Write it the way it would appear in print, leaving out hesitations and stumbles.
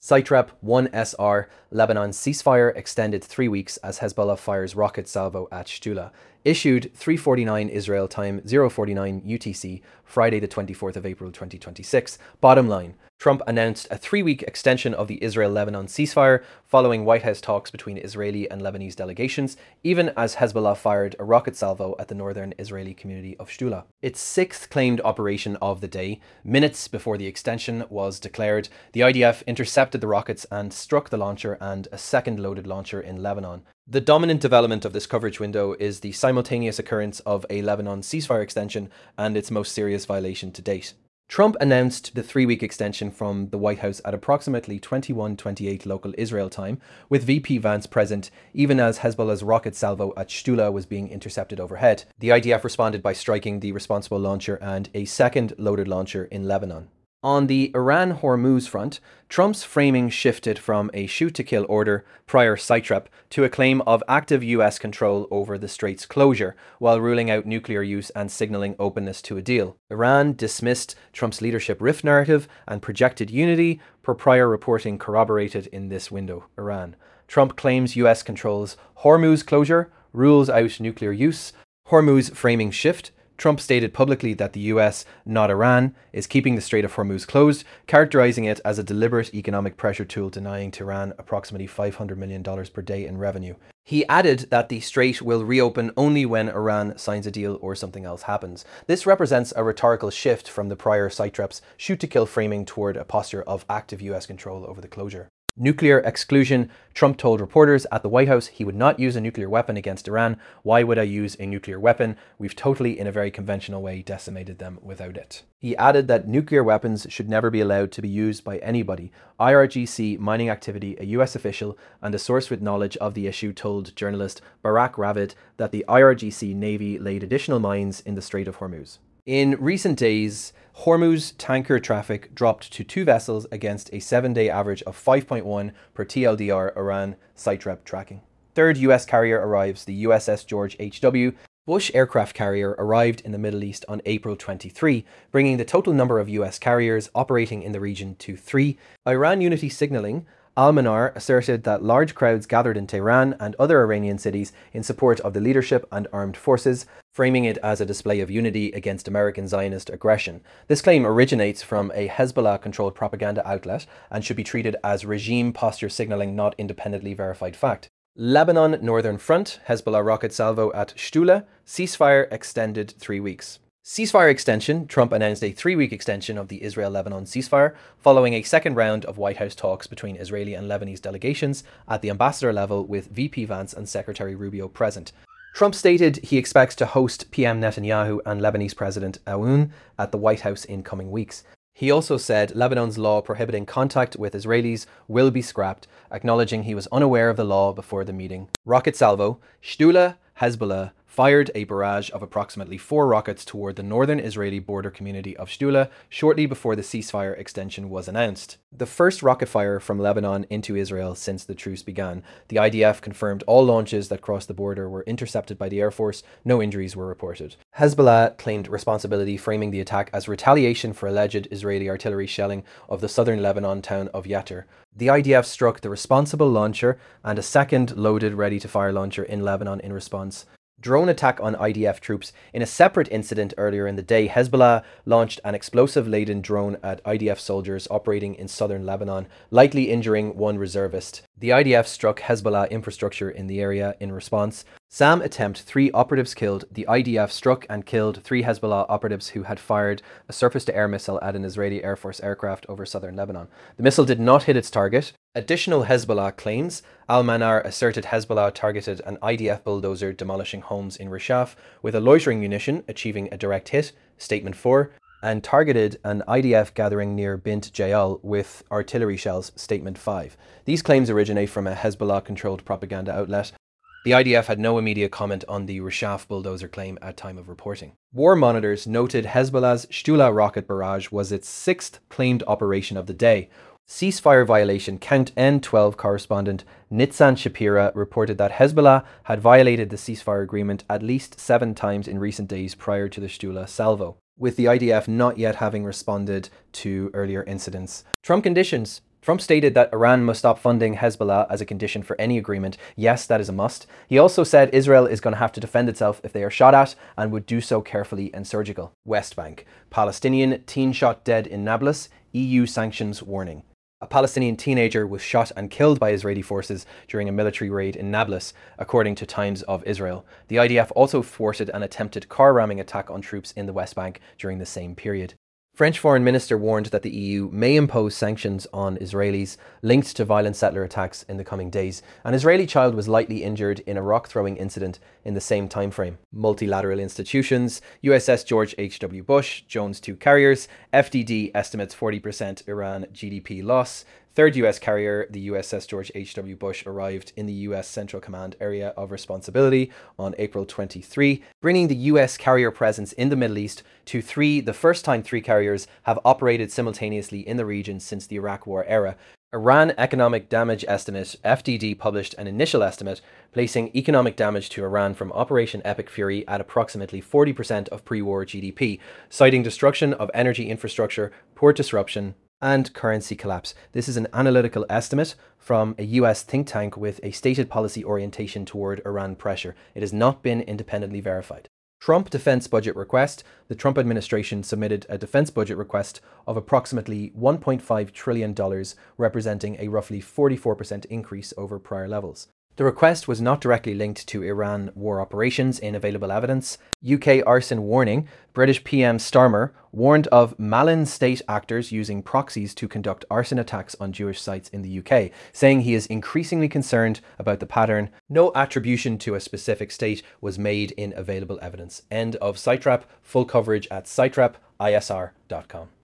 Sitrep 1SR, Lebanon ceasefire extended 3 weeks as Hezbollah fires rocket salvo at Shtula. Issued 3:49 Israel time, 0:49 UTC, Friday the 24th of April 2026. Bottom line, Trump announced a 3-week extension of the Israel-Lebanon ceasefire following White House talks between Israeli and Lebanese delegations, even as Hezbollah fired a rocket salvo at the northern Israeli community of Shtula. Its 6th claimed operation of the day. Minutes before the extension was declared, the IDF intercepted the rockets and struck the launcher and a second loaded launcher in Lebanon. The dominant development of this coverage window is the simultaneous occurrence of a Lebanon ceasefire extension and its most serious violation to date. Trump announced the 3-week extension from the White House at approximately 21:28 local Israel time, with VP Vance present, even as Hezbollah's rocket salvo at Shtula was being intercepted overhead. The IDF responded by striking the responsible launcher and a second loaded launcher in Lebanon. On the Iran-Hormuz front, Trump's framing shifted from a shoot-to-kill order, prior Sitrep, to a claim of active US control over the strait's closure, while ruling out nuclear use and signaling openness to a deal. Iran dismissed Trump's leadership rift narrative and projected unity, per prior reporting corroborated in this window. Iran. Trump claims US controls Hormuz closure, rules out nuclear use. Hormuz framing shift. Trump stated publicly that the US, not Iran, is keeping the Strait of Hormuz closed, characterizing it as a deliberate economic pressure tool denying Tehran approximately $500 million per day in revenue. He added that the strait will reopen only when Iran signs a deal or something else happens. This represents a rhetorical shift from the prior Sitrep's shoot-to-kill framing toward a posture of active US control over the closure. Nuclear exclusion. Trump told reporters at the White House he would not use a nuclear weapon against Iran. Why would I use a nuclear weapon? We've totally, in a very conventional way, decimated them without it. He added that nuclear weapons should never be allowed to be used by anybody. IRGC mining activity, a US official and a source with knowledge of the issue told journalist Barak Ravid that the IRGC Navy laid additional mines in the Strait of Hormuz. In recent days, Hormuz tanker traffic dropped to 2 vessels against a 7-day average of 5.1 per TLDR Iran Sitrep tracking. Third US carrier arrives, the USS George H.W. Bush aircraft carrier arrived in the Middle East on April 23, bringing the total number of US carriers operating in the region to 3. Iran unity signaling. Al-Manar asserted that large crowds gathered in Tehran and other Iranian cities in support of the leadership and armed forces, framing it as a display of unity against American Zionist aggression. This claim originates from a Hezbollah-controlled propaganda outlet and should be treated as regime posture signaling, not independently verified fact. Lebanon Northern Front, Hezbollah rocket salvo at Shtula, ceasefire extended 3 weeks. Ceasefire extension. Trump announced a 3-week extension of the Israel-Lebanon ceasefire following a second round of White House talks between Israeli and Lebanese delegations at the ambassador level, with VP Vance and Secretary Rubio present. Trump stated he expects to host PM Netanyahu and Lebanese President Aoun at the White House in coming weeks. He also said Lebanon's law prohibiting contact with Israelis will be scrapped, acknowledging he was unaware of the law before the meeting. Rocket salvo. Shtula, Hezbollah fired a barrage of approximately 4 rockets toward the northern Israeli border community of Shtula shortly before the ceasefire extension was announced. The first rocket fire from Lebanon into Israel since the truce began. The IDF confirmed all launches that crossed the border were intercepted by the Air Force. No injuries were reported. Hezbollah claimed responsibility, framing the attack as retaliation for alleged Israeli artillery shelling of the southern Lebanon town of Yatir. The IDF struck the responsible launcher and a second loaded ready-to-fire launcher in Lebanon in response. Drone attack on IDF troops. In a separate incident earlier in the day, Hezbollah launched an explosive-laden drone at IDF soldiers operating in southern Lebanon, likely injuring 1 reservist. The IDF struck Hezbollah infrastructure in the area in response. SAM attempt, 3 operatives killed. The IDF struck and killed 3 Hezbollah operatives who had fired a surface-to-air missile at an Israeli Air Force aircraft over southern Lebanon. The missile did not hit its target. Additional Hezbollah claims. Al-Manar asserted Hezbollah targeted an IDF bulldozer demolishing homes in Rishaf with a loitering munition, achieving a direct hit, Statement 4, and targeted an IDF gathering near Bint Jayal with artillery shells, Statement 5. These claims originate from a Hezbollah-controlled propaganda outlet. The IDF had no immediate comment on the Rishaf bulldozer claim at time of reporting. War monitors noted Hezbollah's Shtula rocket barrage was its 6th claimed operation of the day. Ceasefire violation. Count N12 correspondent Nitzan Shapira reported that Hezbollah had violated the ceasefire agreement at least 7 times in recent days prior to the Shtula salvo, with the IDF not yet having responded to earlier incidents. Trump conditions. Trump stated that Iran must stop funding Hezbollah as a condition for any agreement. Yes, that is a must. He also said Israel is going to have to defend itself if they are shot at and would do so carefully and surgical. West Bank. Palestinian teen shot dead in Nablus. EU sanctions warning. A Palestinian teenager was shot and killed by Israeli forces during a military raid in Nablus, according to Times of Israel. The IDF also thwarted an attempted car ramming attack on troops in the West Bank during the same period. French Foreign Minister warned that the EU may impose sanctions on Israelis linked to violent settler attacks in the coming days. An Israeli child was lightly injured in a rock-throwing incident in the same timeframe. Multilateral institutions, USS George H.W. Bush, Jones 2 carriers, FDD estimates 40% Iran GDP loss. Third US carrier, the USS George H.W. Bush, arrived in the US Central Command Area of Responsibility on April 23, bringing the US carrier presence in the Middle East to 3, the first time 3 carriers have operated simultaneously in the region since the Iraq War era. Iran Economic Damage Estimate, FDD, published an initial estimate placing economic damage to Iran from Operation Epic Fury at approximately 40% of pre-war GDP, citing destruction of energy infrastructure, port disruption, and currency collapse. This is an analytical estimate from a US think tank with a stated policy orientation toward Iran pressure. It has not been independently verified. Trump defense budget request. The Trump administration submitted a defense budget request of approximately $1.5 trillion, representing a roughly 44% increase over prior levels. The request was not directly linked to Iran war operations in available evidence. UK arson warning. British PM Starmer warned of malign state actors using proxies to conduct arson attacks on Jewish sites in the UK, saying he is increasingly concerned about the pattern. No attribution to a specific state was made in available evidence. End of Sitrep. Full coverage at sitrepisr.com.